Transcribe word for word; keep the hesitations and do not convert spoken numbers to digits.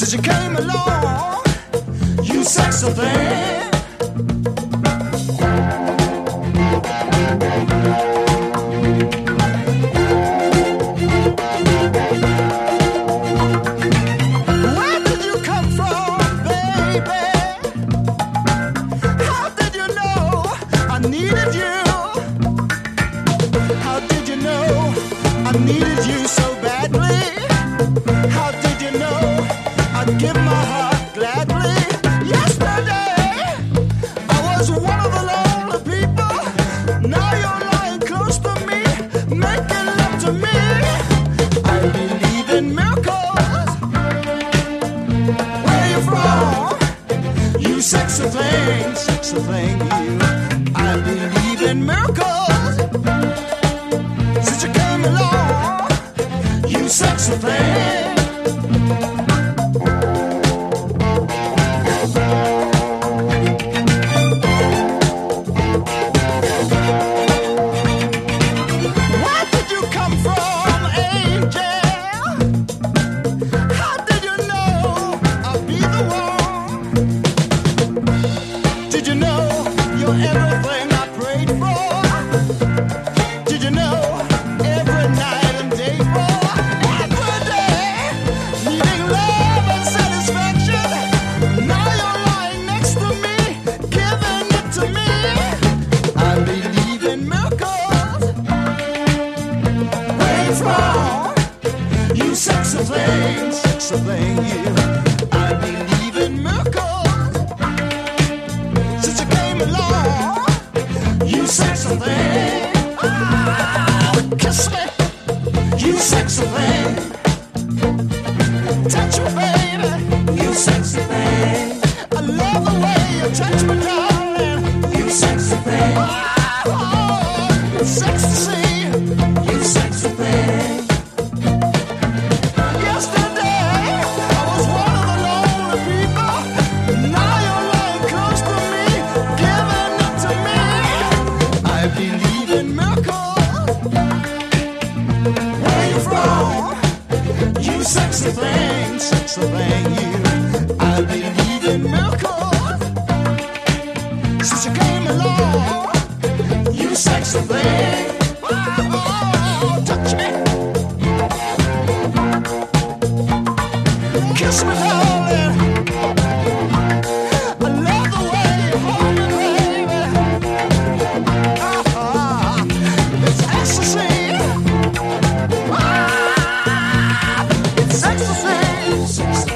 Since you came along, you sexy thing. Where did you come from, baby? How did you know I needed you? How did you know I needed you so badly? How did you know I'd give my heart gladly? Yesterday, I was one of the lonely people. Now you're lying close to me, making love to me. I believe in miracles. Where you from? You sexy thing, sexy thing, you. I believe in miracles. Since you came along, you sexy thing. Where did you come from, angel? How did you know I'd be the one? Did you know you're everything I prayed for? Did you know every night and day for? Every day, needing love and satisfaction. Now you're lying next to me, giving it to me. I believe in miracles. Where you from? You sexy thing, sexy thing, you. I believe in miracles. Since you came along, you sexy thing. Ah, kiss me, you sexy thing. Touch me, baby, you sexy thing. I love the way you touch me, darling. You sexy thing. Oh, it's sexy to see. You sexy thing. Yesterday, I was one of the lonely people. Now you're lying close to me, giving it to me. I believe in miracles. Where you from? You sexy thing, sexy thing, you. I believe in miracles. Since you came along, you sexy thing. Oh, touch me, kiss me, darling. I love the way you hold me, baby. Ah, it's ecstasy. Ah, it's ecstasy.